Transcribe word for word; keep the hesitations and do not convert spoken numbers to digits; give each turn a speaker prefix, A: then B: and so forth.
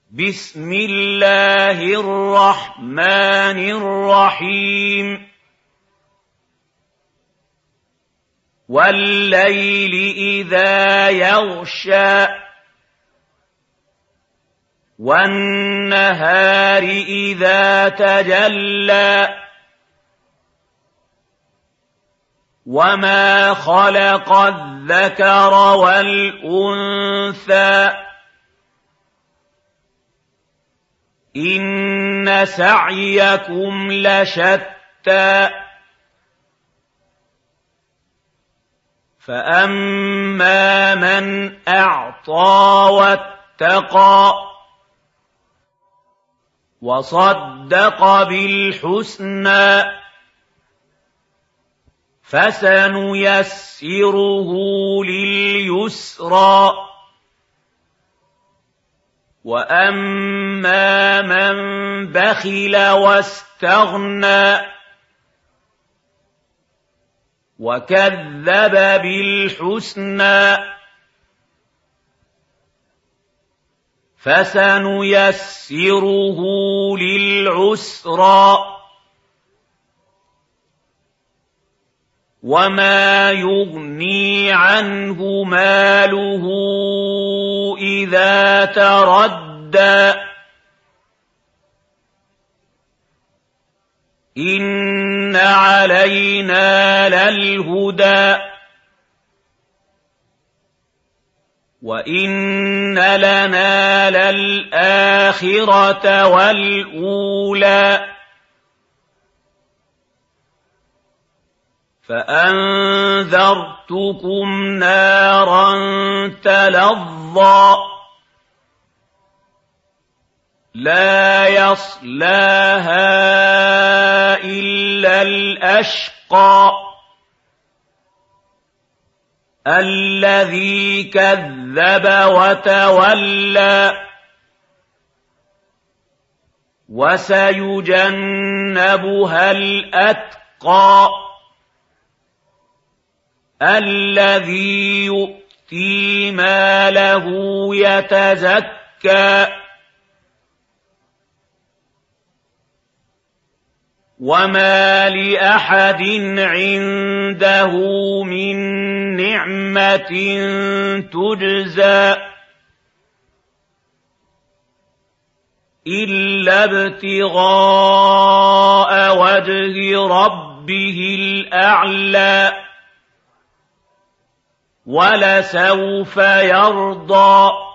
A: بسم الله الرحمن الرحيم والليل إذا يغشى والنهار إذا تجلى وما خلق الذكر والأنثى إن سعيكم لشتى فأما من أعطى واتقى وصدق بالحسنى فسنيسره لليسرى وأما من بخل واستغنى وكذب بالحسنى فسنيسره للعسرى وما يغني عنه ماله إذا تردى إن علينا للهدى وإن لنا للآخرة والأولى فأنذرتكم نارا تلظى لا يصلاها إلا الأشقى الذي كذب وتولى وسيجنبها الأتقى الذي يؤتي ماله يتزكى وما لأحد عنده من نعمة تجزى إلا ابتغاء وجه ربه الأعلى ولسوف يرضى